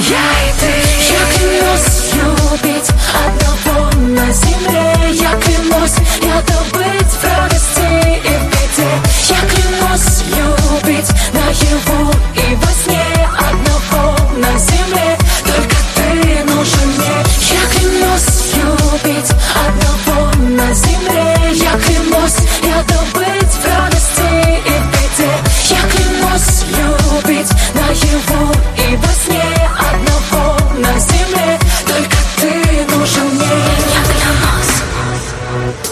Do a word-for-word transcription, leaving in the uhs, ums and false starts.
я и ты. Я клянусь любить одного на земле. Я клянусь рядом быть в радости и в беде. Я клянусь любить наяву и во сне одного на земле. Только ты нужен мне. Я клянусь любить